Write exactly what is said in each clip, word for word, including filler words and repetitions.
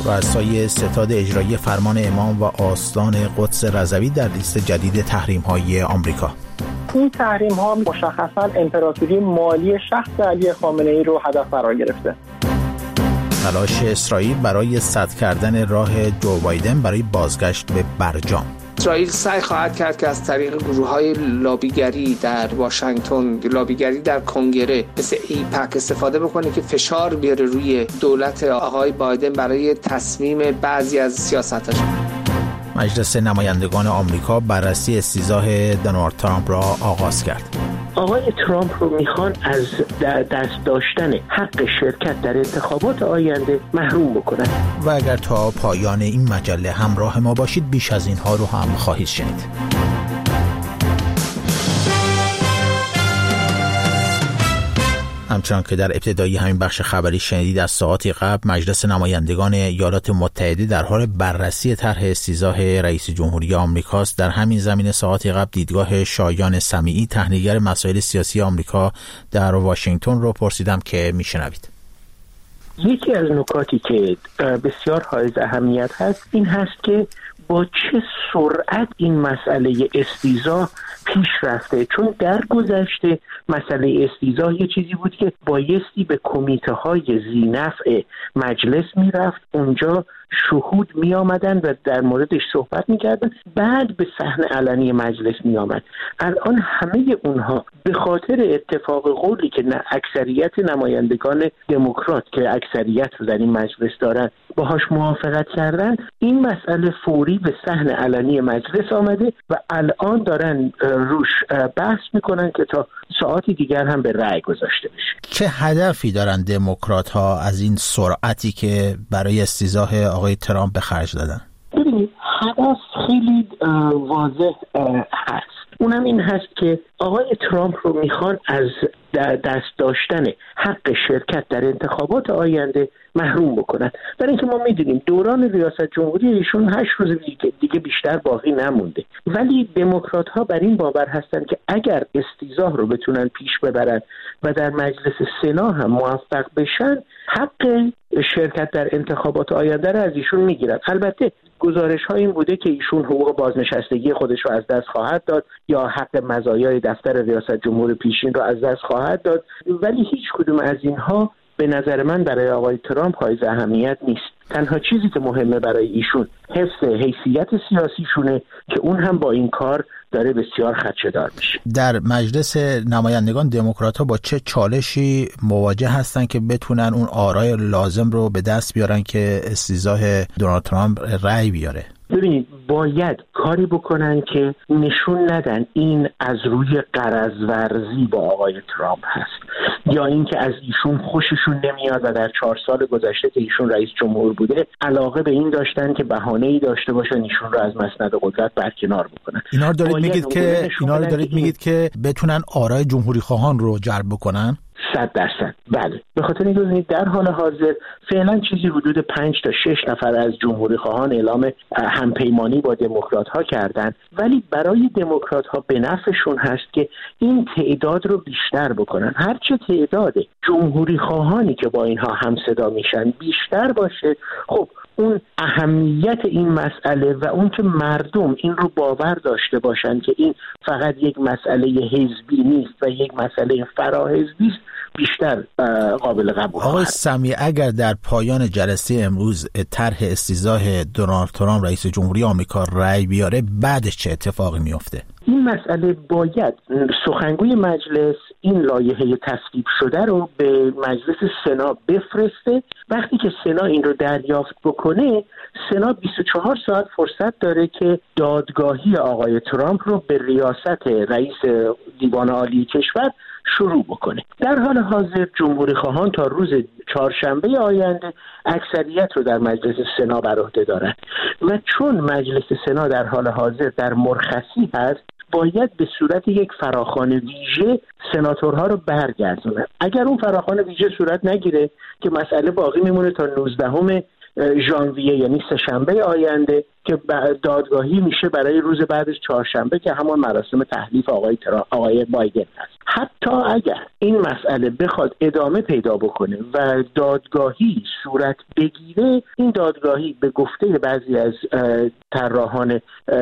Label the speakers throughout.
Speaker 1: رؤسای ستاد اجرایی فرمان امام و آستان قدس رضوی در لیست جدید تحریم‌های آمریکا.
Speaker 2: این تحریم‌ها مشخصاً امپراتوری مالی شخص علی خامنه‌ای رو هدف قرار گرفته.
Speaker 1: تلاش اسرائیل برای سد کردن راه جو بایدن برای بازگشت به برجام.
Speaker 3: اسرائیل سعی خواهد کرد که از طریق گروه‌های لابیگری در واشنگتن، لابیگری در کنگره مثل ایپک استفاده بکنه که فشار بیاره روی دولت آقای بایدن برای تصمیم بعضی از سیاستاش.
Speaker 1: مجلس نمایندگان آمریکا بررسی استیضاح دونالد ترامپ را آغاز کرد.
Speaker 4: آقای ترامپ رو میخوان از دست داشتن حق شرکت در انتخابات آینده محروم بکنن.
Speaker 1: و اگر تا پایان این مجله همراه ما باشید بیش از اینها رو هم خواهید شنید. همچنان که در ابتدای همین بخش خبری شنیدید، از ساعاتی قبل مجلس نمایندگان ایالات متحده در حال بررسی طرح استیضاح رئیس جمهوری آمریکاست. در همین زمینه ساعاتی قبل دیدگاه شایان سمیعی، تحلیلگر مسائل سیاسی آمریکا در واشنگتن رو پرسیدم که میشنوید.
Speaker 4: یکی از نکاتی که بسیار حائز اهمیت هست این هست که با چه سرعت این مسئله استیضاح پیش رفته، چون در گذشته مسئله استیضاح یه چیزی بود که بایستی به کمیته های ذی‌نفع مجلس میرفت، اونجا شهود می آمدن و در موردش صحبت می کردن، بعد به صحنه علنی مجلس می آمد. الان همه اونها به خاطر اتفاق قولی که اکثریت نمایندگان دموکرات که اکثریت رو در این مجلس دارن باهاش موافقت کردن، این مسئله فوری به صحنه علنی مجلس آمده و الان دارن روش بحث میکنن که تا ساعتی دیگر هم به رأی گذاشته بشه.
Speaker 1: چه هدفی دارن دموکرات ها از این سرعتی که برای استیضاح آقای ترامپ به خرج دادن؟
Speaker 4: ببینید هدف خیلی واضح هست، اونم این هست که آقای ترامپ رو میخوان از دست داشتن حق شرکت در انتخابات آینده محروم بکنن. برای اینکه ما میدونیم دوران ریاست جمهوری ایشون هشت روز دیگه بیشتر باقی نمونده، ولی دموکرات ها بر این باور هستن که اگر استیضاح رو بتونن پیش ببرن و در مجلس سنا هم موفق بشن، حق شرکت در انتخابات آینده رو از ایشون میگیرن. البته گزارش ها این بوده که ایشون حقوق بازنشستگی خودش رو از دست خواهد داد یا حق مزایای دفتر ریاست جمهور پیشین رو از دست خواهد داد، ولی هیچ کدوم از اینها به نظر من برای آقای ترامپ حائز اهمیت نیست. تنها چیزی که مهمه برای ایشون حفظ حیثیت سیاسیشونه که اون هم با این کار داره بسیار خدشه‌دار میشه.
Speaker 1: در مجلس نمایندگان دموکرات‌ها با چه چالشی مواجه هستن که بتونن اون آرای لازم رو به دست بیارن که استیضاح دونالد ترامپ رأی بیاره؟
Speaker 4: ببینید باید کاری بکنن که نشون ندن این از روی غرض ورزی با آقای ترامپ هست یا اینکه از ایشون خوششون نمیاد و در چهار سال گذشته که ایشون رئیس جمهور بوده علاقه به این داشتن که بهانه‌ای داشته باشن ایشون رو از مسند قدرت برکنار بکنن.
Speaker 1: اینا رو دارید میگید که اینا رو دارید میگید که بتونن آرای جمهوری خواهان رو جلب بکنن؟
Speaker 4: صد درصد بله. به خاطر اینکه در حال حاضر فعلا چیزی حدود پنج تا شش نفر از جمهوری خواهان اعلام همپیمانی با دموکرات ها کردن، ولی برای دموکرات ها به نفعشون هست که این تعداد رو بیشتر بکنن. هرچه تعداد جمهوری خواهانی که با اینها همصدا میشن بیشتر باشه، خب اون اهمیت این مسئله و اون که مردم این رو باور داشته باشن که این فقط یک مسئله حزبی نیست و یک مسئله فراحزبی است بیشتر قابل قبول.
Speaker 1: آقای سمیع، اگر در پایان جلسه امروز طرح استیضاح دونالد ترامپ رئیس جمهوری آمریکا رأی بیاره، بعدش چه اتفاقی میفته؟
Speaker 4: این مسئله باید سخنگوی مجلس این لایحه تصویب شده رو به مجلس سنا بفرسته. وقتی که سنا این رو دریافت بکنه، سنا بیست و چهار ساعت فرصت داره که دادگاهی آقای ترامپ رو به ریاست رئیس دیوان عالی کشور شروع بکنه. در حال حاضر جمهوری خواهان تا روز چهارشنبه آینده اکثریت رو در مجلس سنا بر عهده دارن و چون مجلس سنا در حال حاضر در مرخصی هست، باید به صورت یک فراخوان ویژه سناتورها رو برگردونه. اگر اون فراخوان ویژه صورت نگیره که مسئله باقی میمونه تا نوزدهم ژانویه یعنی سه شنبه آینده که دادگاهی میشه برای روز بعدش چهارشنبه که همون مراسم تحلیف آقای ترامپ آقای بایدن هست. حتی اگر این مسئله بخواد ادامه پیدا بکنه و دادگاهی صورت بگیره، این دادگاهی به گفته بعضی از طراحان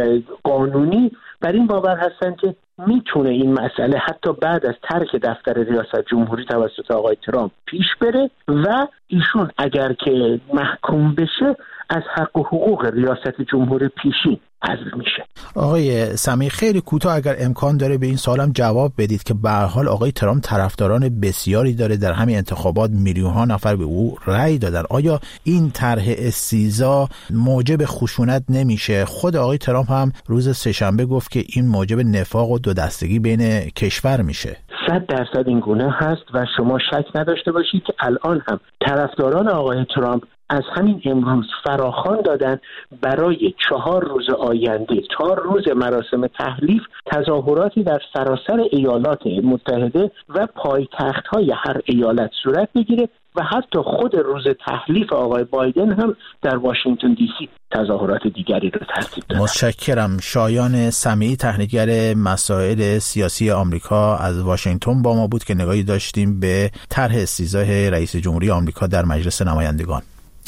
Speaker 4: قانونی بر این باور هستن که میتونه این مسئله حتی بعد از ترک دفتر ریاست جمهوری توسط آقای ترامپ پیش بره و ایشون اگر که محکوم بشه از حق و حقوق ریاست جمهوری پیشین حذف میشه.
Speaker 1: آقای سمیع، خیلی کوتاه اگر امکان داره به این سوالم جواب بدید که به هر حال آقای ترامپ طرفداران بسیاری داره، در همین انتخابات میلیون ها نفر به او رأی دادن. آیا این طرح استیضاح موجب خشونت نمیشه؟ خود آقای ترامپ هم روز سه‌شنبه گفت که این موجب نفاق و دو دستگی بین کشور میشه.
Speaker 4: صد درصد این گونه هست و شما شک نداشته باشید که الان هم طرفداران آقای ترامپ از همین امروز فراخوان دادن برای چهار روز آینده، چهار روز مراسم تحلیف، تظاهراتی در سراسر ایالات متحده و پایتخت‌های هر ایالت صورت بگیره و حتی خود روز تحلیف آقای بایدن هم در واشنگتن دی سی تظاهرات دیگری رو ترتیب داد.
Speaker 1: متشکرم. شایان سمیعی، تحلیلگر مسائل سیاسی آمریکا از واشنگتن با ما بود که نگاهی داشتیم به طرح استیضاح رئیس جمهوری آمریکا در مجلس نمایندگان.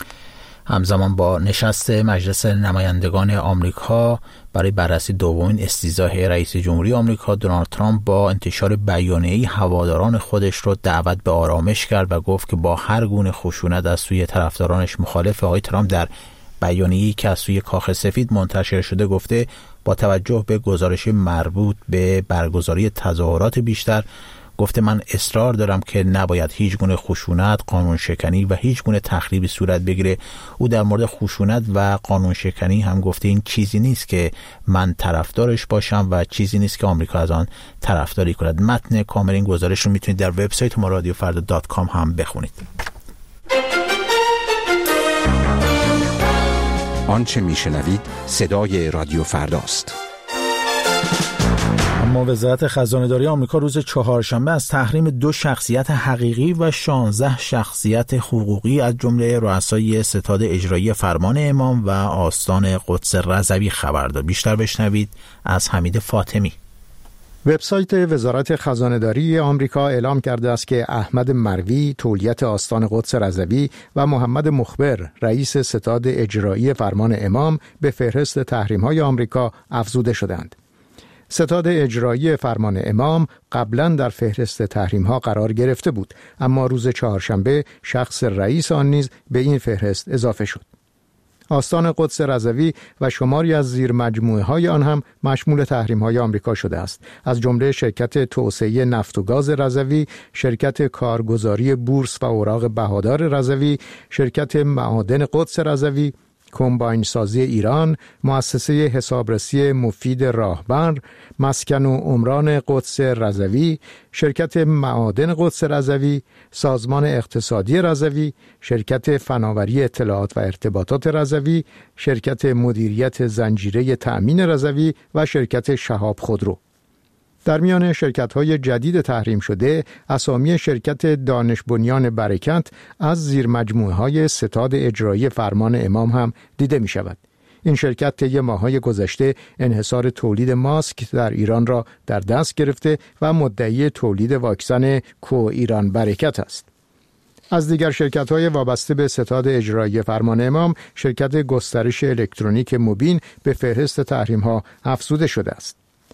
Speaker 1: همزمان با نشست مجلس نمایندگان آمریکا برای بررسی دومین استیضاح رئیس جمهوری آمریکا، دونالد ترامپ با انتشار بیانیه‌ای هواداران خودش رو دعوت به آرامش کرد و گفت که با هر گونه خشونت از سوی طرفدارانش مخالف. آقای ترامپ در بیانیه‌ای که از سوی کاخ سفید منتشر شده گفته با توجه به گزارش مربوط به برگزاری تظاهرات بیشتر، گفته من اصرار دارم که نباید هیچ گونه خشونت، قانون شکنی و هیچ گونه تخریبی صورت بگیره. او در مورد خشونت و قانون شکنی هم گفته این چیزی نیست که من طرفدارش باشم و چیزی نیست که آمریکا از آن طرفداری کند. متن کامل این گزارش رو میتونید در وبسایت ما رادیو فردا دات کام هم بخونید.
Speaker 5: آنچه میشنوید صدای رادیو فرداست.
Speaker 1: اما وزارت خزانه‌داری آمریکا روز چهارشنبه از تحریم دو شخصیت حقیقی و شانزده شخصیت حقوقی از جمله رؤسای ستاد اجرایی فرمان امام و آستان قدس رضوی خبر داد. بیشتر بشنوید از حمید فاطمی.
Speaker 6: وبسایت وزارت خزانه‌داری آمریکا اعلام کرده است که احمد مروی تولیت آستان قدس رضوی و محمد مخبر رئیس ستاد اجرایی فرمان امام به فهرست تحریم‌های آمریکا افزوده شدند. ستاد اجرایی فرمان امام قبلا در فهرست تحریم‌ها قرار گرفته بود، اما روز چهارشنبه شخص رئیس آن نیز به این فهرست اضافه شد. آستان قدس رضوی و شماری از زیر مجموعه های آن هم مشمول تحریم های آمریکا شده است، از جمله شرکت توسعه نفت و گاز رضوی، شرکت کارگزاری بورس و اوراق بهادار رضوی، شرکت معادن قدس رضوی، کمباین سازی ایران، مؤسسه حسابرسی مفید راهبر، مسکن و عمران قدس رضوی، شرکت معادن قدس رضوی، سازمان اقتصادی رضوی، شرکت فناوری اطلاعات و ارتباطات رضوی، شرکت مدیریت زنجیره تأمین رضوی و شرکت شهاب خودرو. در میان شرکت‌های جدید تحریم شده، اسامی شرکت دانش بنیان برکت از زیر مجموعه‌های ستاد اجرایی فرمان امام هم دیده می شود. این شرکت طی ماه‌های گذشته انحصار تولید ماسک در ایران را در دست گرفته و مدعی تولید واکسن کو ایران برکت است. از دیگر شرکت‌های وابسته به ستاد اجرایی فرمان امام، شرکت گسترش الکترونیک مبین به فهرست تحریم‌ها افزوده شده است.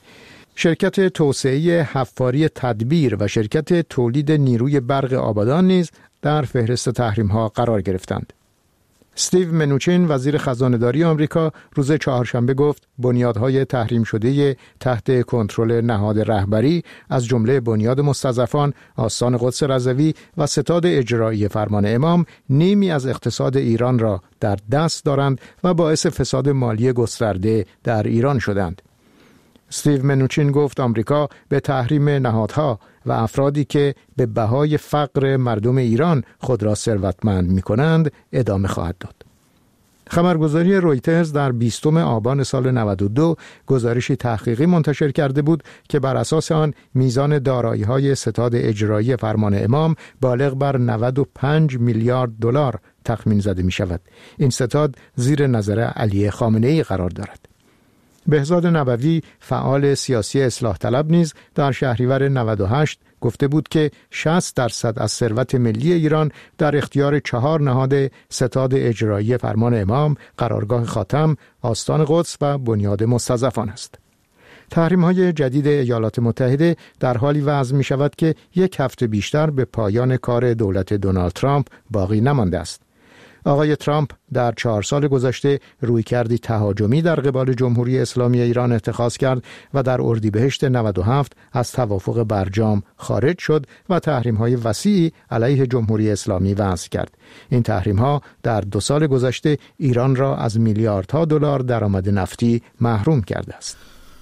Speaker 6: شرکت توسعه حفاری تدبیر و شرکت تولید نیروی برق آبادان نیز در فهرست تحریم‌ها قرار گرفتند. استیو منوچین وزیر خزانه‌داری آمریکا روز چهارشنبه گفت بنیادهای تحریم شده تحت کنترل نهاد رهبری از جمله بنیاد مستضعفان، آستان قدس رضوی و ستاد اجرایی فرمان امام نیمی از اقتصاد ایران را در دست دارند و باعث فساد مالی گسترده در ایران شدند. استیو منوچین گفت آمریکا به تحریم نهادها و افرادی که به بهای فقر مردم ایران خود را ثروتمند می‌کنند ادامه خواهد داد. خبرگزاری رویترز در بیستم آبان سال نود و دو گزارشی تحقیقی منتشر کرده بود که بر اساس آن میزان دارایی‌های ستاد اجرایی فرمان امام بالغ بر نود و پنج میلیارد دلار تخمین زده می شود. این ستاد زیر نظر علی خامنه‌ای قرار دارد. بهزاد نبوی فعال سیاسی اصلاح طلب نیز در شهریور نود و هشت گفته بود که شصت درصد از ثروت ملی ایران در اختیار چهار نهاد ستاد اجرایی فرمان امام، قرارگاه خاتم، آستان قدس و بنیاد مستضعفان است. تحریم‌های جدید ایالات متحده در حالی وضع می شود که یک هفته بیشتر به پایان کار دولت دونالد ترامپ باقی نمانده است. آقای ترامپ در چهار سال گذشته رویکردی تهاجمی در قبال جمهوری اسلامی ایران اتخاذ کرد و در اردیبهشت نود و هفت از توافق برجام خارج شد و تحریم‌های وسیعی علیه جمهوری اسلامی وضع کرد. این تحریم‌ها در دو سال گذشته ایران را از میلیاردها دلار درآمد نفتی محروم کرده است.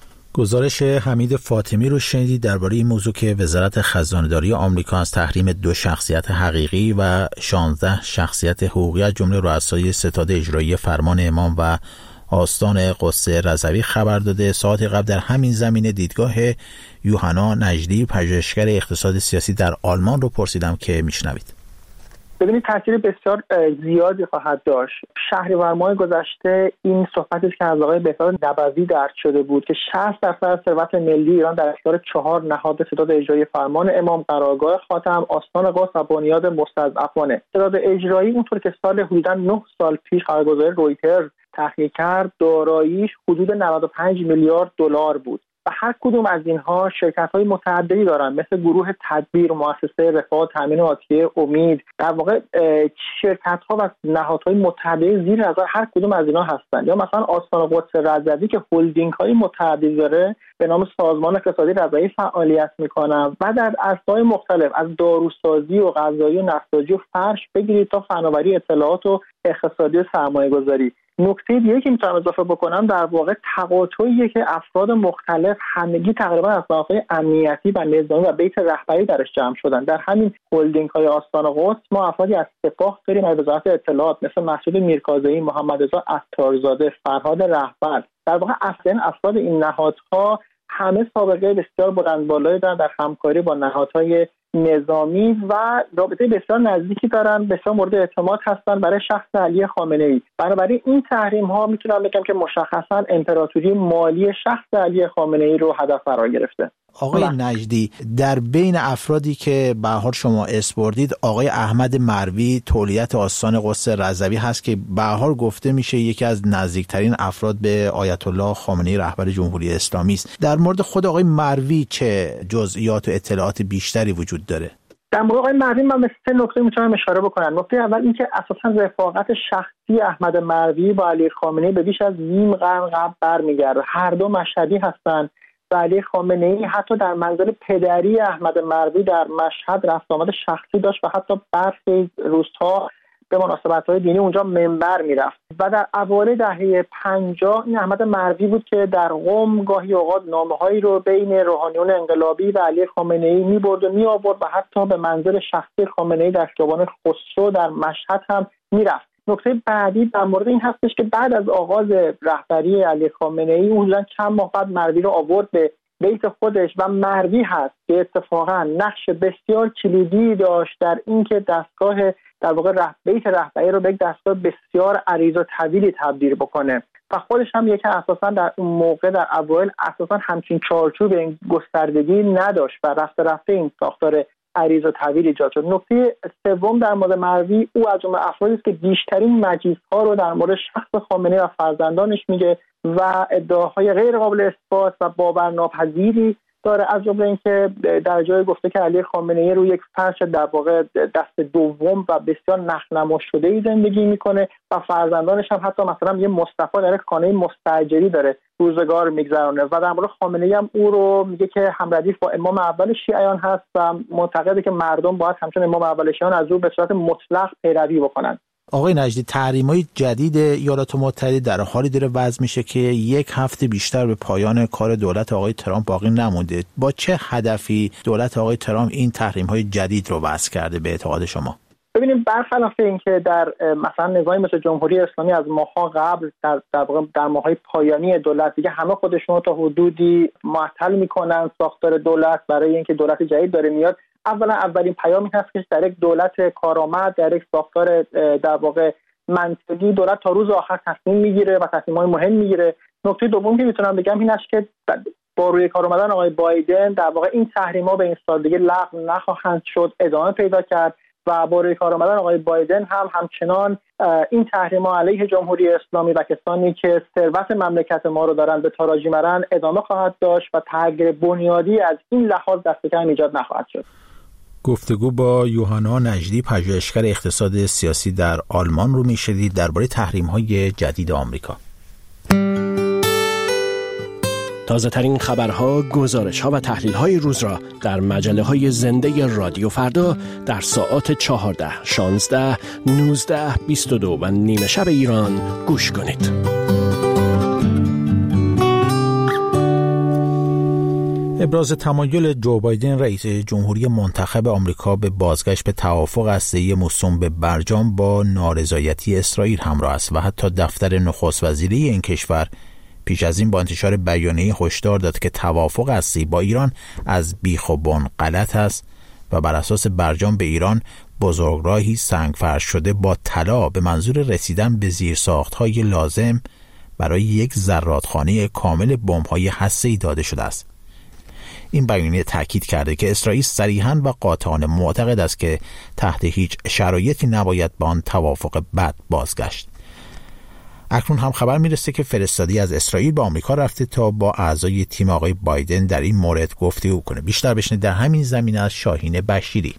Speaker 1: گزارش حمید فاطمی رو شنیدید درباره این موضوع که وزارت خزانه‌داری آمریکا از تحریم دو شخصیت حقیقی و شانزده شخصیت حقوقی از جمله رؤسای ستاد اجرایی فرمان امام و آستان قدس رضوی خبر داده. ساعتی قبل در همین زمینه دیدگاه یوحنا نجدی، پژوهشگر اقتصاد سیاسی در آلمان رو پرسیدم که میشنوید.
Speaker 2: ببینید تاثیر بسیار زیادی خواهد داشت. شهریور ماه گذشته این صحبتی که از آقای بهزاد نبوی درج شده بود که شصت درصد ثروت ملی ایران در اختیار چهار نهاد ستاد اجرایی فرمان امام، قرارگاه خاتم، آستان قدس و بنیاد مستضعفانه. ستاد اجرایی اونطور که سال حدوداً نه سال پیش خبرگزاری رویترز تحقیق کرد، داراییش حدود نود و پنج میلیارد دلار بود. و هر کدوم از اینها شرکت‌های متعددی دارن، مثل گروه تدبیر، مؤسسه رفاه، تامین آتیه، امید. در واقع شرکت‌ها و نهادهای متعددی زیر نظر هر کدوم از اینها هستن. یا مثلا آستان قدس رضوی که هلدینگ‌های متعددی داره به نام سازمان اقتصادی رضوی فعالیت می‌کنن و در عرصه‌های مختلف از داروسازی و غذایی و نساجی و فرش بگیرید تا فناوری اطلاعات و اقتصادی و سرمایه‌گذاری. نکته دیگه که میتونم اضافه بکنم در واقع تقاطعیه که افراد مختلف همگی تقریبا از منافع امنیتی و نظامی و بیت رهبری درش جمع شدن. در همین هلدینگ های آستان قدس ما افرادی از سپاه داریم، از وزارت اطلاعات مثل مسعود میرکاظمی، محمد رضا عطارزاده، فرهاد رهبر. در واقع اصلا افراد این نهادها همه سابقه بسیار بلندبالایی دارن در همکاری با نهادهای نظامی و رابطه بسیار نزدیکی دارن، بسیار مورد اعتماد هستن برای شخص علی خامنه‌ای. بنابراین این تحریم ها میتونم بگم که مشخصا امپراتوری مالی شخص علی خامنه‌ای رو هدف قرار گرفته.
Speaker 1: آقای نجدی، در بین افرادی که به هر حال شما اسپردید، آقای احمد مروی تولیت آستان قدس رضوی هست که به هر حال گفته میشه یکی از نزدیکترین افراد به آیت الله خامنه‌ای رهبر جمهوری اسلامی است. در مورد خود آقای مروی چه جزئیات و اطلاعات بیشتری وجود داره؟
Speaker 2: در مورد آقای مروی من به سه نکته میتونم اشاره بکنم. نکته اول این که اساسا رفاقت شخصی احمد مروی با علی خامنه‌ای به بیش از نیم قرن قبل برمیگرده. هر دو مشهدی هستند. علی خامنه‌ای حتی در منزل پدری احمد مروی در مشهد رفت آمد شخصی داشت و حتی برخی روزها به مناسبت‌های دینی اونجا منبر میرفت. و در اوایل دهه پنجاه این احمد مروی بود که در قم گاهی اوقات نامه‌هایی رو بین روحانیون انقلابی و علی خامنه‌ای می‌برد و می‌آورد و حتی به منزل شخصی خامنه‌ای در خیابان خسرو در مشهد هم میرفت. نکته بعدی در مورد این هستش که بعد از آغاز رهبری علی خامنه‌ای اون چند ماه بعد مروی رو آورد به بیت خودش و مروی هست که اتفاقا نقش بسیار کلیدی داشت در اینکه دستگاه در واقع ره بیت رهبری رو به یک دستگاه بسیار عریض و طویلی تبدیل بکنه و خودش هم یکی اساسا در اون موقع در اوایل اساسا همچین چارچوب این گستردگی نداشت و رفته رفته این ساختار عریض و طویل ایجاد شد. نکته سوم در مورد مروی، او از جمله افرادی است که بیشترین مجیزها رو در مورد شخص خامنه‌ای و فرزندانش میگه و ادعاهای غیر قابل اثبات و باورناپذیری داره، از جمله اینکه در جای گفته که علی خامنه‌ای روی یک فرش در واقع دست دوم و بسیار نخنما شده‌ای زندگی میکنه و فرزندانش هم حتی مثلا یه مصطفی در خانه مستاجری داره روزگار میگذرونه و در مورد خامنه‌ای هم او رو میگه که همردیف با امام اول شیعیان هست و معتقده که مردم باید همچون امام اول شیعیان از او به صورت مطلق پیروی بکنن.
Speaker 1: آقای نجدی، تحریم‌های جدید ایالات متحده در حالی داره وضع میشه که یک هفته بیشتر به پایان کار دولت آقای ترامپ باقی نمونده. با چه هدفی دولت آقای ترامپ این تحریم‌های جدید رو وضع کرده به اعتقاد شما؟
Speaker 2: ببینید ببینید برخلاف اینکه در مثلا نظامی مثل جمهوری اسلامی از ماه‌ها قبل در در, در ماه‌های پایانی دولت دیگه همه خودشون رو تا حدودی معطل میکنن ساختار دولت برای اینکه دولت جدید داره میاد، اولا اولین پیامی هست که در یک دولت کارآمد، در یک ساختار در واقع منطقی دولت تا روز آخر تصمیم میگیره و تصمیم‌های مهم میگیره. نکته دوم که میتونم بگم این است که با روی کار اومدن آقای بایدن در واقع این تحریم‌ها به این سال دیگه لغو نخواهند شد، ادامه پیدا کرد و با روی کار اومدن آقای بایدن هم همچنان این تحریم‌ها علیه جمهوری اسلامی و کسانی که ثروت مملکت ما رو دارن به تاراجی میبرن ادامه خواهد داشت و تغییر بنیادی از این لحاظ دست کم ایجاد نخواهد شد.
Speaker 1: گفتگو با یوهانا نجدی، پژوهشگر اقتصاد سیاسی در آلمان رو میشنید درباره تحریم‌های جدید آمریکا.
Speaker 7: تازه ترین خبرها، گزارش‌ها و تحلیل‌های روز را در مجله‌های زنده رادیو فردا در ساعات چهارده، شانزده، نوزده، بیست و دو و نیمه شب ایران گوش کنید.
Speaker 1: ابراز تمایل جو بایدن رئیس جمهوری منتخب آمریکا به بازگشت به توافق هسته‌ای موسوم به برجام با نارضایتی اسرائیل همراه است و حتی دفتر نخست وزیری این کشور پیش از این با انتشار بیانیه هشدار داد که توافق هسته‌ای با ایران از بیخ و بن غلط است و بر اساس برجام به ایران بزرگراهی سنگفرش شده با طلا به منظور رسیدن به زیرساخت‌های لازم برای یک زرادخانه کامل بمب‌های هسته‌ای داده شده است. این بیانیه تاکید کرده که اسرائیل صریحاً و قاطعانه معتقد است که تحت هیچ شرایطی نباید به آن توافق بد بازگشت. اکنون هم خبر میرسه که فرستادی از اسرائیل به آمریکا رفته تا با اعضای تیم آقای بایدن در این مورد گفتگو کنه. بیشتر بشنید در همین زمینه از شاهین بشیری.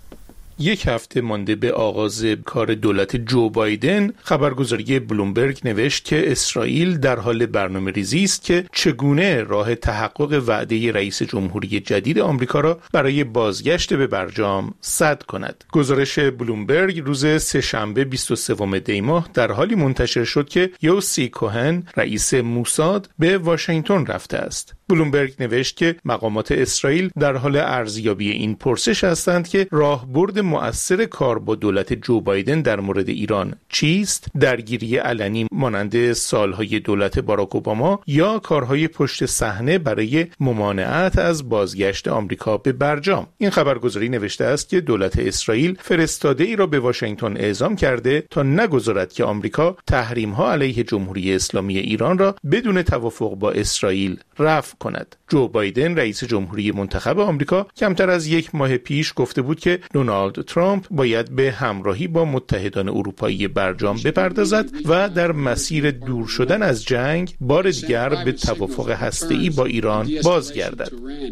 Speaker 8: یک هفته مانده به آغاز کار دولت جو بایدن، خبرگزاری بلومبرگ نوشت که اسرائیل در حال برنامه ریزی است که چگونه راه تحقق وعده رئیس جمهوری جدید آمریکا را برای بازگشت به برجام سد کند. گزارش بلومبرگ روز سه‌شنبه بیست و سوم دی ماه در حالی منتشر شد که یوسی کوهن، رئیس موساد، به واشنگتن رفته است. بلومبرگ نوشت که مقامات اسرائیل در حال ارزیابی این پرسش هستند که راهبرد مؤثر کار با دولت جو بایدن در مورد ایران چیست؟ درگیری علنی مانند سالهای دولت باراک اوباما یا کارهای پشت صحنه برای ممانعت از بازگشت آمریکا به برجام؟ این خبرگزاری نوشته است که دولت اسرائیل فرستاده ای را به واشنگتن اعزام کرده تا نگذارد که آمریکا تحریم‌ها علیه جمهوری اسلامی ایران را بدون توافق با اسرائیل رفع کند. جو بایدن رئیس جمهوری منتخب آمریکا کمتر از یک ماه پیش گفته بود که دونالد ترامپ باید به همراهی با متحدان اروپایی برجام بپردازد و در مسیر دور شدن از جنگ بار دیگر به توافق هسته‌ای با ایران بازگردد.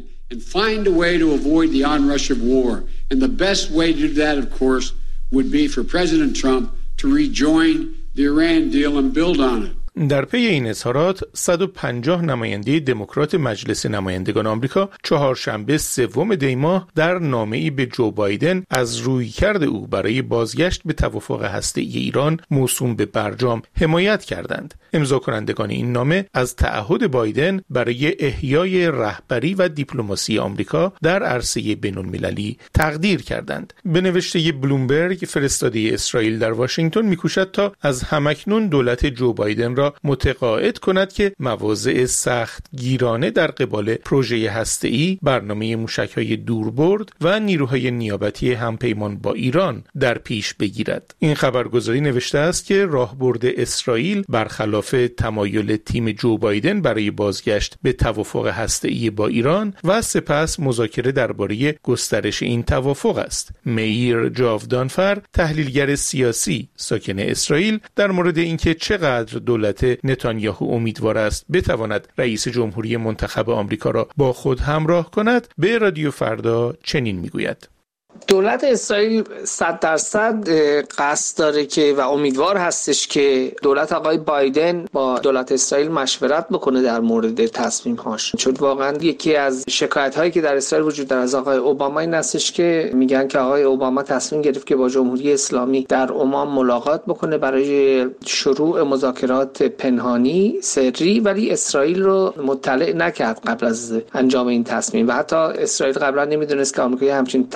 Speaker 8: در پی این اظهارات صد و پنجاه نماینده دموکرات مجلس نمایندگان آمریکا چهارشنبه سوم دی ماه در نامه‌ای به جو بایدن از رویکرد او برای بازگشت به توافق هسته‌ای ایران موسوم به برجام حمایت کردند. امضا کنندگان این نامه از تعهد بایدن برای احیای رهبری و دیپلماسی آمریکا در عرصه بین‌المللی تقدیر کردند. به نوشته بلومبرگ، فرستاده اسرائیل در واشنگتن می‌کوشد تا از همکنون دولت جو بایدن را متقاعد کند که مواضع سخت گیرانه در قبال پروژه هسته‌ای، برنامه موشک‌های دوربرد و نیروهای نیابتی همپیمان با ایران در پیش بگیرد. این خبرگزاری نوشته است که راهبرد اسرائیل برخلاف تمایل تیم جو بایدن برای بازگشت به توافق هسته‌ای با ایران و سپس مذاکره درباره گسترش این توافق است. میر جاودانفر، تحلیلگر سیاسی ساکن اسرائیل، در مورد اینکه چقدر دولت نتانیاهو امیدوار است بتواند رئیس جمهوری منتخب آمریکا را با خود همراه کند، به رادیو فردا چنین میگوید:
Speaker 3: دولت اسرائیل صد درصد قصد داره که و امیدوار هستش که دولت آقای بایدن با دولت اسرائیل مشورت بکنه در مورد تصمیم‌هاش، چون واقعا یکی از شکایت‌هایی که در اسرائیل وجود داره از آقای اوباما این هستش که میگن که آقای اوباما تصمیم گرفت که با جمهوری اسلامی در عمان ملاقات بکنه برای شروع مذاکرات پنهانی سری، ولی اسرائیل رو مطلع نکرد قبل از انجام این تصمیم و حتی اسرائیل قبلا نمیدونست که آمریکا همچین تصمیمی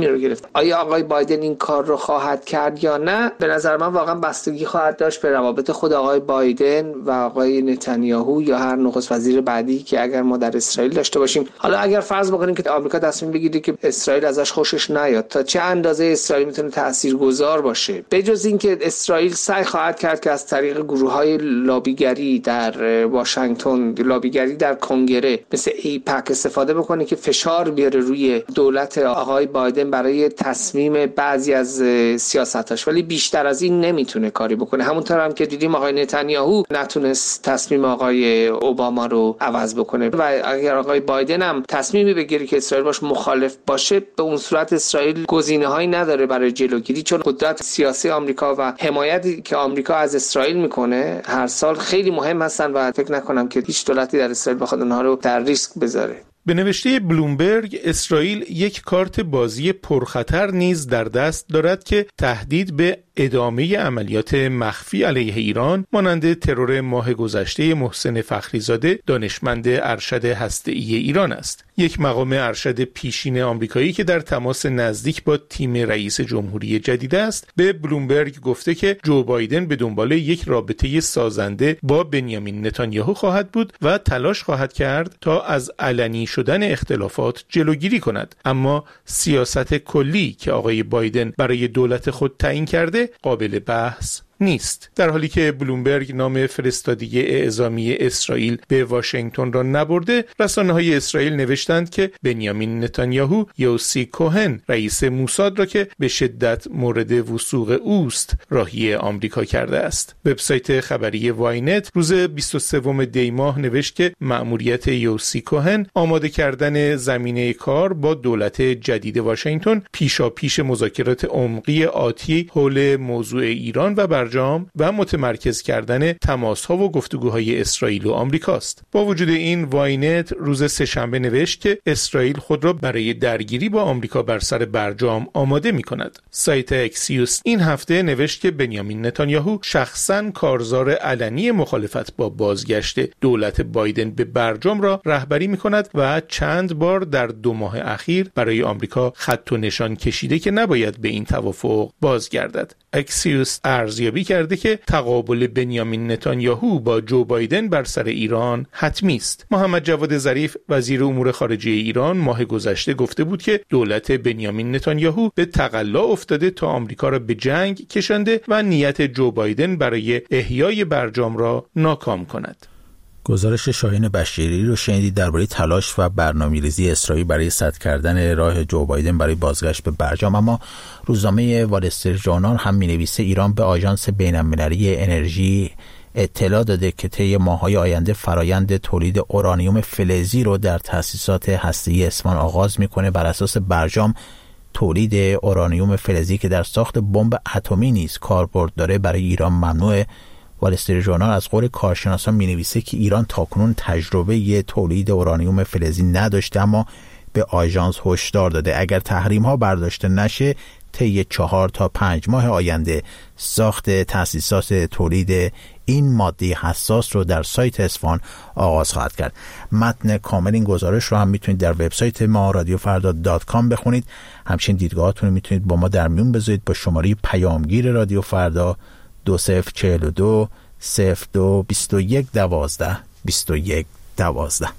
Speaker 3: رو گرفت. آیا آقای بایدن این کار رو خواهد کرد یا نه؟ به نظر من واقعا بستگی خواهد داشت به روابط خود آقای بایدن و آقای نتانیاهو یا هر نخست وزیر بعدی که اگر ما در اسرائیل داشته باشیم. حالا اگر فرض بکنیم که آمریکا تصمیم بگیره که اسرائیل ازش خوشش نیاد، تا چه اندازه اسرائیل میتونه تاثیرگذار باشه؟ بجز اینکه اسرائیل سعی خواهد کرد که از طریق گروه‌های لابیگری در واشنگتن، لابیگری در کنگره مثل ایپک استفاده بکنه که فشار بیاره روی دولت آقای بایدن برای تصمیم بعضی از سیاستاش، ولی بیشتر از این نمیتونه کاری بکنه. همونطور هم که دیدیم آقای نتانیاهو نتونست تصمیم آقای اوباما رو عوض بکنه و اگر آقای بایدن هم تصمیمی بگیره که اسرائیل باش مخالف باشه، به اون صورت اسرائیل گزینه‌هایی نداره برای جلوگیری، چون قدرت سیاسی آمریکا و حمایتی که آمریکا از اسرائیل میکنه هر سال خیلی مهم هستن و فکر نکنم که هیچ دولتی در اسرائیل بخواد اونها رو در ریسک بذاره.
Speaker 8: به نوشته بلومبرگ، اسرائیل یک کارت بازی پرخطر نیز در دست دارد که تهدید به ادامه عملیات مخفی علیه ایران مانند ترور ماه گذشته محسن فخریزاده، دانشمند ارشد هسته‌ای ایران است. یک مقام ارشد پیشین آمریکایی که در تماس نزدیک با تیم رئیس جمهوری جدید است، به بلومبرگ گفته که جو بایدن به دنبال یک رابطه سازنده با بنیامین نتانیاهو خواهد بود و تلاش خواهد کرد تا از علنی شدن اختلافات جلوگیری کند، اما سیاست کلی که آقای بایدن برای دولت خود تعیین کرده قابل بحث نیست. در حالی که بلومبرگ نام فرستادگی اعزامی اسرائیل به واشنگتن را نبرده، رسانه‌های اسرائیل نوشتند که بنیامین نتانیاهو یوسی کوهن، رئیس موساد را که به شدت مورد وثوق اوست راهی آمریکا کرده است. وبسایت خبری واینت روز بیست و سوم دی ماه نوشت که مأموریت یوسی کوهن آماده کردن زمینه کار با دولت جدید واشنگتن پیشاپیش مذاکرات عمقی آتی حول موضوع ایران و بر برجام و متمرکز کردن تماس‌ها و گفتگوهای اسرائیل و آمریکاست. با وجود این، واینت روز سه‌شنبه نوشت که اسرائیل خود را برای درگیری با آمریکا بر سر برجام آماده می‌کند. سایت اکسیوس این هفته نوشت که بنیامین نتانیاهو شخصاً کارزار علنی مخالفت با بازگشت دولت بایدن به برجام را رهبری می‌کند و چند بار در دو ماه اخیر برای آمریکا خط و نشان کشیده که نباید به این توافق بازگردد. اکسیوس ارزیابی کرده که تقابل بنیامین نتانیاهو با جو بایدن بر سر ایران حتمی است. محمد جواد ظریف وزیر امور خارجه ایران ماه گذشته گفته بود که دولت بنیامین نتانیاهو به تقلا افتاده تا آمریکا را به جنگ کشانده و نیت جو بایدن برای احیای برجام را ناکام کند.
Speaker 1: گزارش شاهین بشیری رو شنیدید درباره تلاش و برنامه‌ریزی اسرائیل برای سد کردن راه جو بایدن برای بازگشت به برجام. اما روزنامه وال استریت ژورنال هم می‌نویسه ایران به آژانس بین‌المللی انرژی اطلاع داده که طی ماه‌های آینده فرایند تولید اورانیوم فلزی رو در تأسیسات هسته‌ای اصفهان آغاز می‌کنه. بر اساس برجام تولید اورانیوم فلزی که در ساخت بمب اتمی نیز کاربرد داره برای ایران ممنوعه. وال استریت ژورنال از قول کارشناسان می‌نویسه که ایران تاکنون تجربه ی تولید اورانیوم فلزی نداشته، اما به آژانس هشدار داده اگر تحریم‌ها برداشته نشه طی چهار تا پنج ماه آینده ساخت تأسیسات تولید این ماده حساس رو در سایت اصفهان آغاز خواهد کرد. متن کامل این گزارش رو هم میتونید در وبسایت ما رادیو فردا دات کام بخونید. همچنین دیدگاهاتون رو میتونید با ما در میون بذارید با شماره پیامگیر رادیو فردا دو صفر چهل و دو صفر دو بیست و یک دوازده بیست و یک دوازده.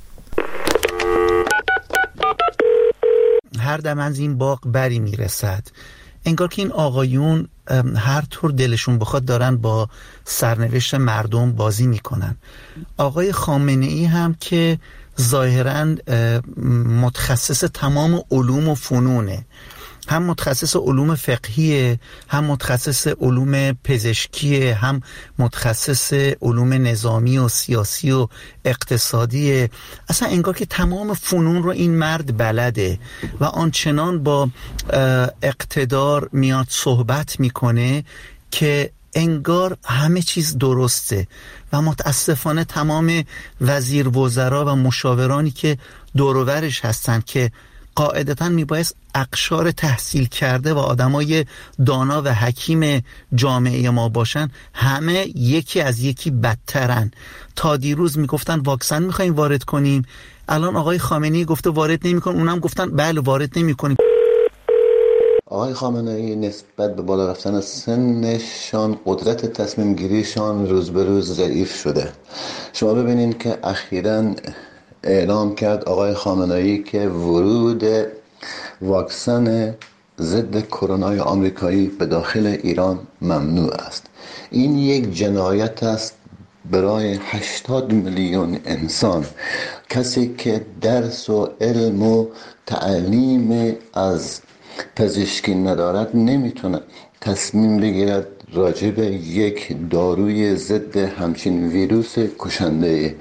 Speaker 9: هر دم از این باغ بری میرسد. انگار که این آقایون هر طور دلشون بخواد دارن با سرنوشت مردم بازی میکنن. آقای خامنه ای هم که ظاهراً متخصص تمام علوم و فنونه، هم متخصص علوم فقهیه، هم متخصص علوم پزشکیه، هم متخصص علوم نظامی و سیاسی و اقتصادیه. اصلا انگار که تمام فنون رو این مرد بلده و آنچنان با اقتدار میاد صحبت میکنه که انگار همه چیز درسته و متاسفانه تمام وزیر وزرا و مشاورانی که دور و برش هستن که قاعدتاً میبایست اقشار تحصیل کرده و آدمای دانا و حکیم جامعه ما باشن، همه یکی از یکی بدترن. تا دیروز میگفتن واکسن میخوایم وارد کنیم، الان آقای خامنه‌ای گفته وارد نمیکنیم، اونم گفتن بله وارد نمیکنیم.
Speaker 10: آقای خامنه‌ای نسبت به بالا رفتن سنشان قدرت تصمیم گیریشان روز به روز ضعیف شده. شما ببینید که اخیراً اعلام کرد آقای خامنه‌ای که ورود واکسن ضد کرونا آمریکایی به داخل ایران ممنوع است. این یک جنایت است برای هشتاد میلیون انسان. کسی که درس و علم و تعلیم از پزشکی ندارد نمیتونه تصمیم بگیرد راجع به یک داروی ضد همچین ویروس کشنده.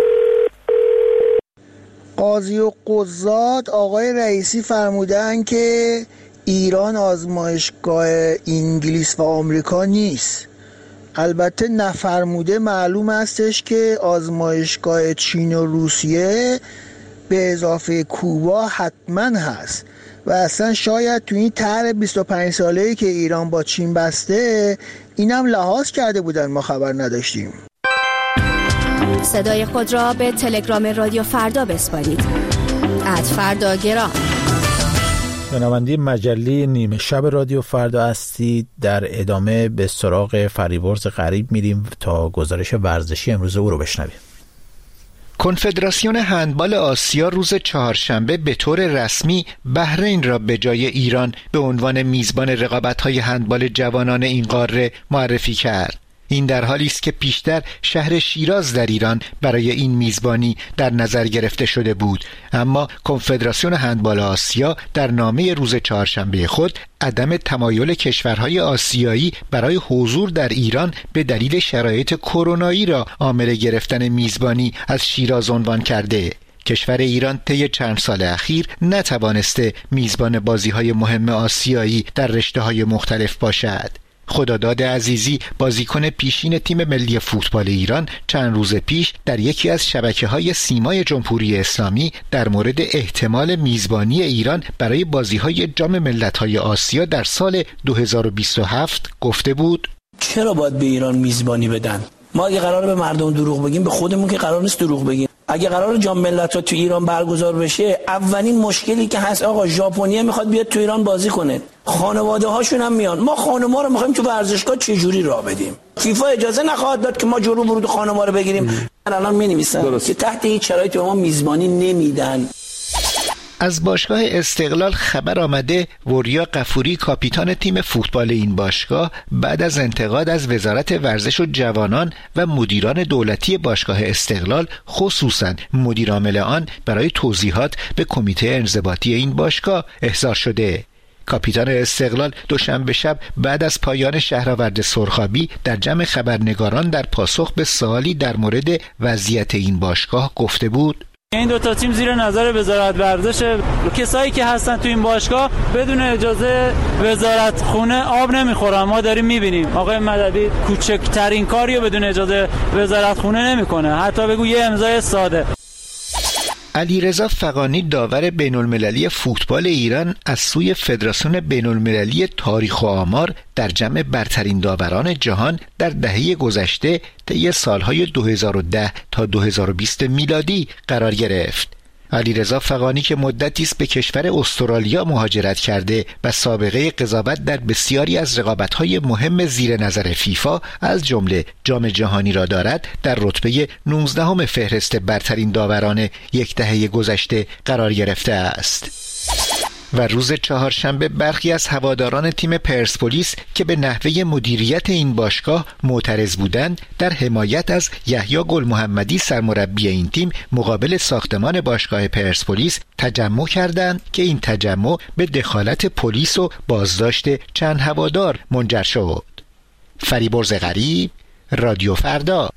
Speaker 11: قاضی و قضات آقای رئیسی فرمودن که ایران آزمایشگاه انگلیس و آمریکا نیست. البته نفرموده معلوم استش که آزمایشگاه چین و روسیه به اضافه کوبا حتما هست و اصلا شاید تو این طرح بیست و پنج ساله‌ای که ایران با چین بسته اینم لحاظ کرده بودن، ما خبر نداشتیم.
Speaker 12: صدای خود را به تلگرام رادیو فردا بسپارید. ات فردا گرام.
Speaker 1: شنونده مجله نیمه شب رادیو فردا هستید. در ادامه به سراغ فریبرز غریب میریم تا گزارش ورزشی امروز او رو بشنویم.
Speaker 13: کنفدراسیون هندبال آسیا روز چهارشنبه به طور رسمی بحرین را به جای ایران به عنوان میزبان رقابت‌های هندبال جوانان این قاره معرفی کرد. این در حالی است که پیشتر شهر شیراز در ایران برای این میزبانی در نظر گرفته شده بود، اما کنفدراسیون هندبال آسیا در نامه روز چهارشنبه خود عدم تمایل کشورهای آسیایی برای حضور در ایران به دلیل شرایط کرونایی را عامل گرفتن میزبانی از شیراز عنوان کرده. کشور ایران طی چند سال اخیر نتوانسته میزبان بازی‌های مهم آسیایی در رشته‌های مختلف باشد. خداداد عزیزی بازیکن پیشین تیم ملی فوتبال ایران چند روز پیش در یکی از شبکه‌های سیمای جمهوری اسلامی در مورد احتمال میزبانی ایران برای بازی‌های جام ملت‌های آسیا در سال دو هزار و بیست و هفت گفته بود:
Speaker 14: چرا باید به ایران میزبانی بدن؟ ما اگه قراره به مردم دروغ بگیم به خودمون که قرار نیست دروغ بگیم. اگه قرار جام ملت‌ها تو ایران برگزار بشه، اولین مشکلی که هست آقا ژاپنیا میخواد بیاد تو ایران بازی کنه، خانواده هاشون هم میان، ما خانما رو میخوایم تو ورزشگاه چه جوری راه بدیم؟ فیفا اجازه نخواهد داد که ما جلو ورود خانما رو بگیریم. الان می‌نویسن که تحت هیچ شرایطی به ما میزبانی نمیدن.
Speaker 13: از باشگاه استقلال خبر آمده وریا غفوری کاپیتان تیم فوتبال این باشگاه بعد از انتقاد از وزارت ورزش و جوانان و مدیران دولتی باشگاه استقلال خصوصاً مدیر عامل آن برای توضیحات به کمیته انضباطی این باشگاه احضار شده. کاپیتان استقلال دوشنبه شب بعد از پایان شهرآورد سرخابی در جمع خبرنگاران در پاسخ به سوالی در مورد وضعیت این باشگاه گفته بود:
Speaker 15: این دو تا تیم زیر نظر وزارت ورزش، کسایی که هستن تو این باشگاه بدون اجازه وزارت خونه آب نمیخورن. ما داریم میبینیم آقای مددی کوچکترین کاری رو بدون اجازه وزارت خونه نمیکنه، حتی بگو یه امضای ساده.
Speaker 13: علیرضا فغانی داور بین‌المللی فوتبال ایران از سوی فدراسیون بین‌المللی تاریخ و آمار در جمع برترین داوران جهان در دهه گذشته طی سالهای دو هزار و ده تا دو هزار و بیست میلادی قرار گرفت. علیرضا فغانی که مدتی است به کشور استرالیا مهاجرت کرده و سابقه قضاوت در بسیاری از رقابت‌های مهم زیر نظر فیفا از جمله جام جهانی را دارد، در رتبه نوزدهم فهرست برترین داوران یک دهه گذشته قرار گرفته است. و روز چهارشنبه برخی از هواداران تیم پرسپولیس که به نحوه مدیریت این باشگاه معترض بودند در حمایت از یحیی گل محمدی سرمربی این تیم مقابل ساختمان باشگاه پرسپولیس تجمع کردند که این تجمع به دخالت پلیس و بازداشت چند هوادار منجر شد. فریبرز غریب، رادیو فردا.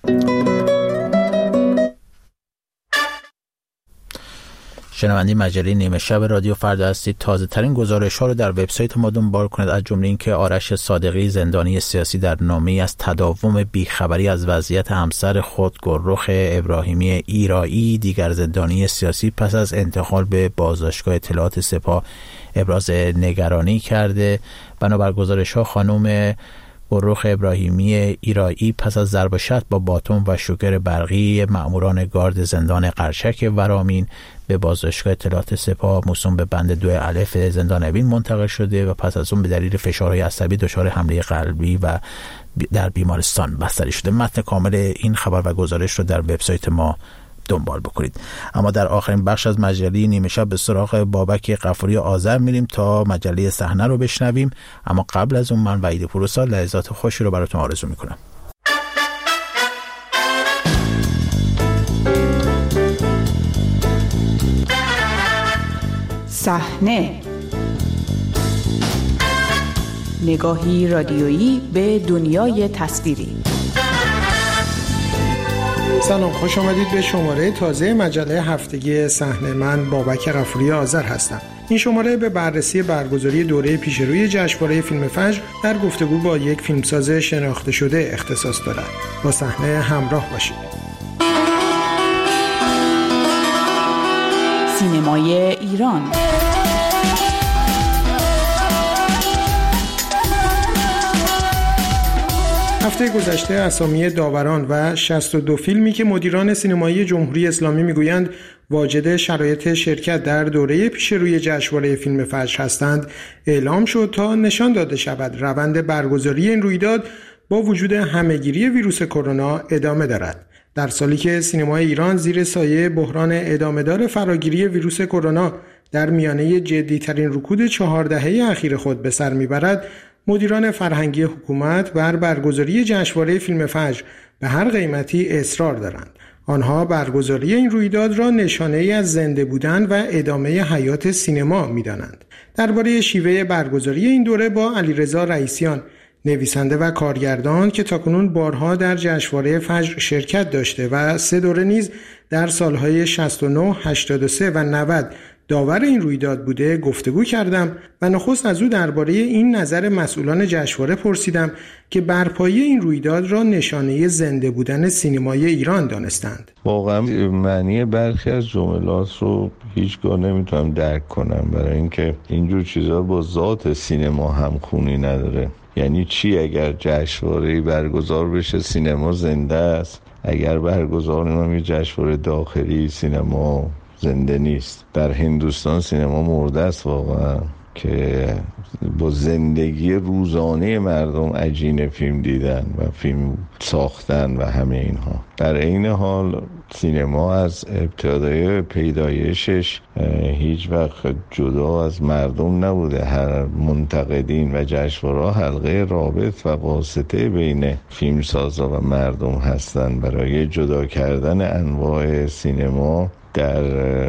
Speaker 1: شنونده مجله نیمه شب رادیو فردا هستید. تازه ترین گزارش ها رو در وبسایت ما دنبال کنید، از جمله اینکه آرش صادقی زندانی سیاسی در نامه‌ای از تداوم بیخبری از وضعیت همسر خود گلرخ ابراهیمی ایرایی، دیگر زندانی سیاسی، پس از انتقال به بازداشتگاه اطلاعات سپاه ابراز نگرانی کرده. بنابر گزارش ها خانم فرخ ابراهیمی ایرایی پس از ضرب شتم با باتون و شوکر برقی مأموران گارد زندان قرچک ورامین به بازداشتگاه اطلاعات سپاه موسوم به بند دو الف زندان اوین منتقل شده و پس از اون به دلیل فشارهای عصبی دچار حمله قلبی و در بیمارستان بستری شده. متن کامل این خبر و گزارش رو در وبسایت ما دنبال بکنید. اما در آخرین بخش از مجله نیمه شب به سراغ بابک غفوری آذر میریم تا مجله صحنه رو بشنویم، اما قبل از اون من وحید پوروسا لحظات خوشی رو براتون آرزو میکنم.
Speaker 16: صحنه، نگاهی رادیویی به دنیای تصویری.
Speaker 17: سلام، خوش آمدید به شماره تازه مجله هفتگی صحنه. من بابک غفوری آذر هستم. این شماره به بررسی برگزاری دوره پیشروی جشنواره فیلم فجر در گفتگو با یک فیلمساز شناخته شده اختصاص دارد. با صحنه همراه باشید.
Speaker 16: سینمای ایران.
Speaker 17: هفته گذشته اسامی داوران و شصت و دو فیلمی که مدیران سینمایی جمهوری اسلامی میگویند واجد شرایط شرکت در دوره پیشروی جشنواره فیلم فجر هستند اعلام شد تا نشان داده شود روند برگزاری این رویداد با وجود همهگیری ویروس کرونا ادامه دارد. در سالی که سینمای ایران زیر سایه بحران ادامه‌دار فراگیری ویروس کرونا در میانه جدی‌ترین رکود چهار دهه اخیر خود به سر میبرد، مدیران فرهنگی حکومت بر برگزاری جشنواره فیلم فجر به هر قیمتی اصرار دارند. آنها برگزاری این رویداد را نشانه‌ای از زنده بودن و ادامه حیات سینما می‌دانند. درباره شیوه برگزاری این دوره با علیرضا رئیسیان، نویسنده و کارگردان که تاکنون بارها در جشنواره فجر شرکت داشته و سه دوره نیز در سالهای شصت و نه، هشتاد و سه و نود داور این رویداد بوده گفتگو کردم و نخست از او درباره این نظر مسئولان جشنواره پرسیدم که برپایی این رویداد را نشانه زنده بودن سینمای ایران دانستند.
Speaker 18: واقعا معنی برخی از جملات رو هیچگاه نمیتونم درک کنم، برای اینکه اینجور چیزا با ذات سینما همخونی نداره. یعنی چی اگر جشنواره‌ای برگزار بشه سینما زنده است، اگر برگزار نمیشه جشنواره داخلی سینما زنده نیست؟ در هندوستان سینما مرده است واقعا، که با زندگی روزانه مردم عجین فیلم دیدن و فیلم ساختن و همه اینها. در این حال سینما از ابتدای پیدایشش هیچ وقت جدا از مردم نبوده. هر منتقدین و جشنواره حلقه رابط و واسطه بین فیلمسازا و مردم هستند برای جدا کردن انواع سینما در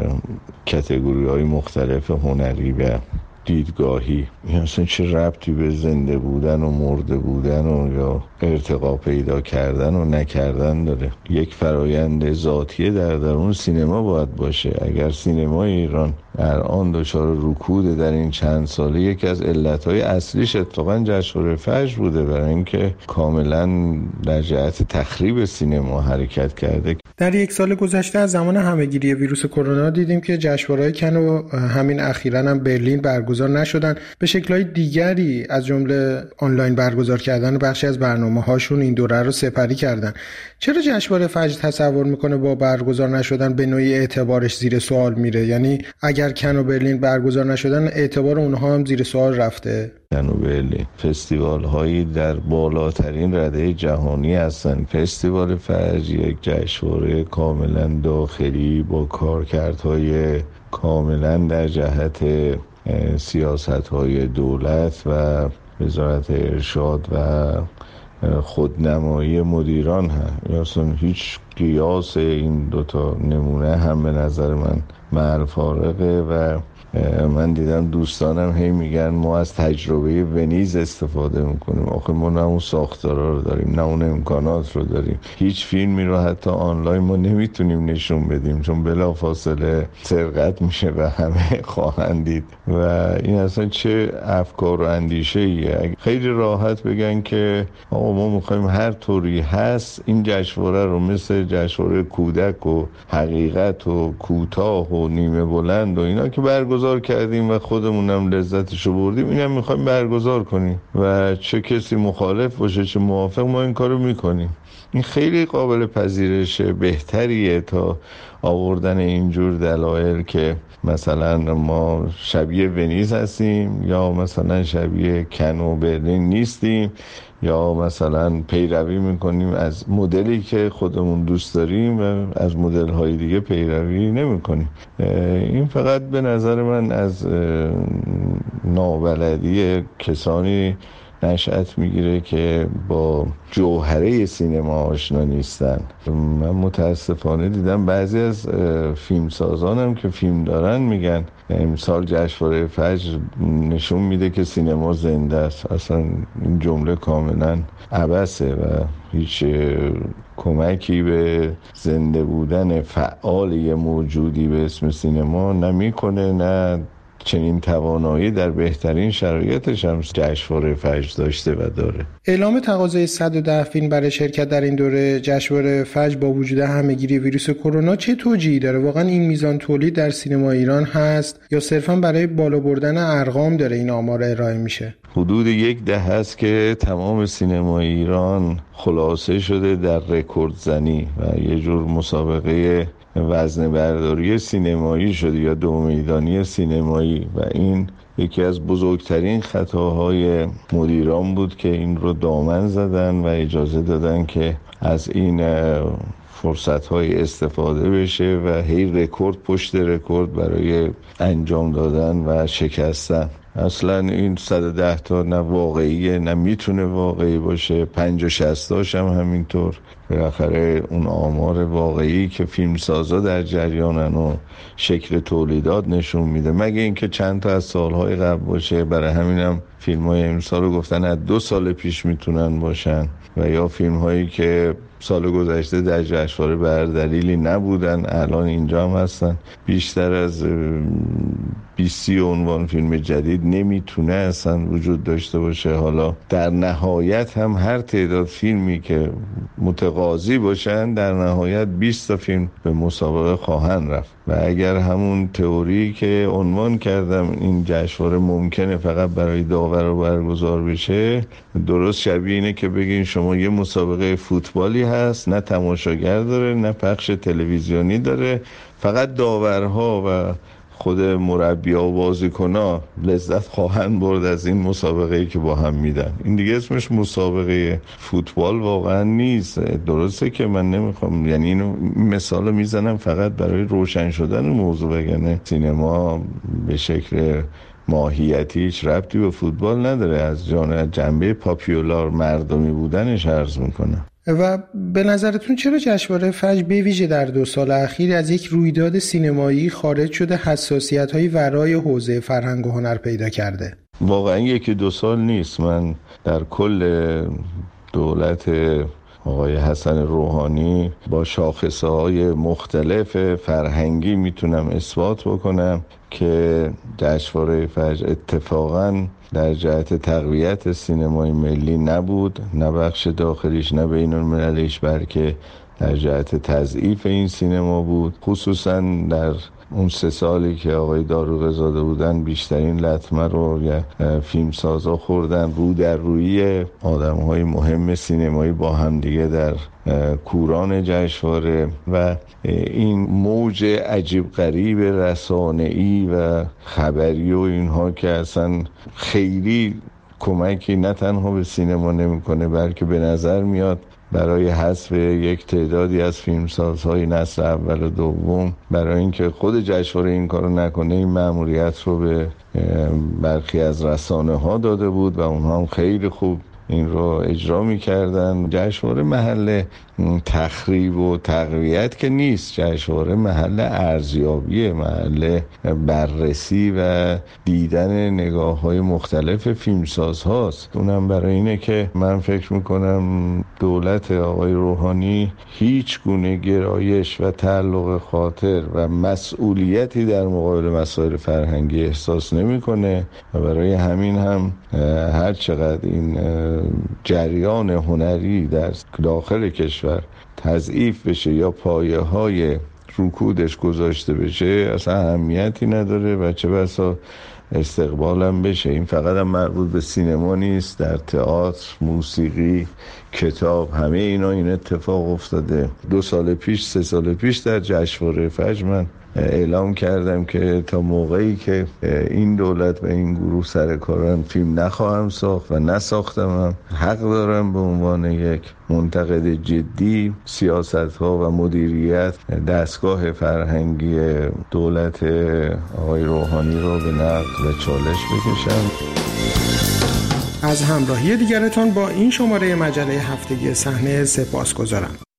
Speaker 18: کاتگوری‌های مختلف هنری و دیدگاهی. این اصلا چه ربطی به زنده بودن و مرده بودن و یا ارتقا پیدا کردن و نکردن داره؟ یک فرایند ذاتیه در درون سینما باید باشه. اگر سینمای ایران الان دچار رکود در این چند ساله، یکی از علتهای اصلیش اتفاقا جشنواره فجر بوده، برای اینکه کاملا در جهت تخریب سینما حرکت کرده.
Speaker 17: در یک سال گذشته از زمان همهگیری ویروس کرونا دیدیم که جشنواره‌های کن و همین اخیراً هم برلین برگزار نشدن. به شکل‌های دیگری از جمله آنلاین برگزار کردن بخشی از برنامه‌هاشون این دوره رو سپری کردن. چرا جشنواره فجر تصور میکنه با برگزار نشدن به نوعی اعتبارش زیر سوال میره؟ یعنی اگر کن و برلین برگزار نشدن اعتبار اونها هم زیر سوال رفته؟
Speaker 18: کن و برلین فستیوال هایی در بالاترین رده جهانی هستن. فستیوال فجر یک جشنواره کاملا داخلی با کارکردهای کاملا در جهت سیاست های دولت و وزارت ارشاد و خودنمایی مدیران هم. اصلا هیچ قیاس این دوتا نمونه هم به نظر من محل فارقه و من دیدم دوستانم هی میگن ما از تجربه ونیز استفاده میکنیم. آخه ما نه اون ساختارا رو داریم نه اون امکانات رو داریم. هیچ فیلمی رو حتی آنلاین ما نمیتونیم نشون بدیم چون بلافاصله سرقت میشه و همه خواهند دید و این اصلا چه افکار و اندیشه ایه. خیلی راحت بگن که آقا ما میخوایم هر طوری هست این جشنواره رو مثل جشنواره کودک و حقیقت و کوتاه و نیمه بلند و اینا که برگزار برگزار کردیم و خودمونم لذتشو بردیم، اینم میخوایم برگزار کنیم و چه کسی مخالف باشه چه موافق ما این کارو میکنیم. این خیلی قابل پذیرش بهتریه تا آوردن اینجور دلایل که مثلا ما شبیه ونیز هستیم یا مثلا شبیه کن و برلین نیستیم یا مثلا پیروی میکنیم از مدلی که خودمون دوست داریم و از مدل های دیگه پیروی نمیکنیم. این فقط به نظر من از نابلدی کسانی نشأت میگیره که با جوهره سینما آشنا نیستن. من متاسفانه دیدم بعضی از فیلمسازانم که فیلم دارن میگن امسال جشنواره فجر نشون میده که سینما زنده است. اصلا این جمله کاملا عبثه و هیچ کمکی به زنده بودن فعالی موجودی به اسم سینما نمیکنه، نه چنین توانایی در بهترین شرایطش هم جشنواره فجر داشته و داره.
Speaker 17: اعلام تقاضای صد و ده فیلم برای شرکت در این دوره جشنواره فجر با وجود همهگیری ویروس کرونا چه توجیهی داره؟ واقعا این میزان تولید در سینما ایران هست یا صرفا برای بالا بردن ارقام داره این آمار ارائه میشه؟
Speaker 18: حدود یک دهه است که تمام سینما ایران خلاصه شده در رکورد زنی و یه جور مسابقه وزن برداری سینمایی شده یا دو میدانی سینمایی و این یکی از بزرگترین خطاهای مدیران بود که این رو دامن زدن و اجازه دادن که از این فرصت‌های استفاده بشه و هی رکورد پشت رکورد برای انجام دادن و شکستن. اصلا این صد و ده تا نه واقعیه نه میتونه واقعی باشه، پنج و شصتاش هم همینطور. بالاخره اون آمار واقعی که فیلمسازا در جریانن و شکل تولیدات نشون میده، مگه اینکه چند تا از سالهای قبل باشه. برای همینم فیلم‌های امسال رو گفتن از دو سال پیش میتونن باشن و یا فیلم‌هایی که سال گذشته در جشنواره بر دلیلی نبودن الان اینجا هم هستن. بیشتر از بیست عنوان فیلم جدید نمیتونه اصلا وجود داشته باشه. حالا در نهایت هم هر تعداد فیلمی که متقاضی باشن در نهایت بیست تا فیلم به مسابقه خواهند رفت و اگر همون تئوری که عنوان کردم این جشنواره ممکنه فقط برای داور برگزار بشه، درست شبیه اینه که بگین شما یه مسابقه فوتبالی هست، نه تماشاگر داره نه پخش تلویزیونی داره، فقط داورها و خود مربی‌ها و بازیکن‌ها لذت خواهند برد از این مسابقه‌ای که با هم میدن. این دیگه اسمش مسابقه فوتبال واقعا نیست. درسته که من نمیخوام، یعنی اینو مثال میزنم فقط برای روشن شدن موضوع، وگرنه سینما به شکل ماهیتی هیچ ربطی به فوتبال نداره. از جانب جنبه پاپیولار مردمی بودنش عرض میکنم.
Speaker 17: و به نظرتون چرا جشنواره فجر به ویژه در دو سال اخیر از یک رویداد سینمایی خارج شده حساسیت‌های ورای حوزه فرهنگ و هنر پیدا کرده؟
Speaker 18: واقعا یکی دو سال نیست. من در کل دولت آقای حسن روحانی با شاخصه‌های مختلف فرهنگی میتونم اثبات بکنم که جشنواره فجر اتفاقاً در جهت تقویت سینمای ملی نبود، نه بخش داخلیش نه بین المللیش، بلکه در جهت تضعیف این سینما بود. خصوصاً در اون سه سالی که آقای داروغزاده بودن بیشترین لطمه رو فیلمسازا خوردن، رو در روی آدم‌های مهم سینمایی با هم دیگه در کوران جشنواره و این موج عجیب غریب رسانه‌ای و خبری و اینها که اصلا خیلی کمکی نه تنها به سینما نمی‌کنه بلکه به نظر میاد برای حذف یک تعدادی از فیلمسازهای نسل اول و دوم، برای اینکه خود جشنواره این کارو نکنه، این مأموریت رو به برخی از رسانه ها داده بود و اونها هم خیلی خوب این رو اجرا می‌کردن. جشنواره محل تخریب و تقویت که نیست، جشنواره محل ارزیابی، محل بررسی و دیدن نگاه‌های مختلف فیلمساز هاست. اونم برای اینه که من فکر میکنم دولت آقای روحانی هیچ گونه گرایش و تعلق خاطر و مسئولیتی در مقابل مسائل فرهنگی احساس نمیکنه و برای همین هم هر چقدر این جریان هنری در داخل کشور تضعیف بشه یا پایه های رکودش گذاشته بشه اصلا اهمیتی نداره و چه بسا استقبالم بشه. این فقط هم مربوط به سینما نیست، در تئاتر، موسیقی، کتاب، همه اینا این اتفاق افتاده. دو سال پیش سه سال پیش در جشنواره فجر من اعلام کردم که تا موقعی که این دولت و این گروه سر کارن فیلم نخواهم ساخت و نساختم هم حق دارم به عنوان یک منتقد جدی سیاست ها و مدیریت دستگاه فرهنگی دولت آقای روحانی را به نقد و چالش بکشم.
Speaker 17: از همراهی دیگرتان با این شماره مجله هفتگی صحنه سپاسگزارم.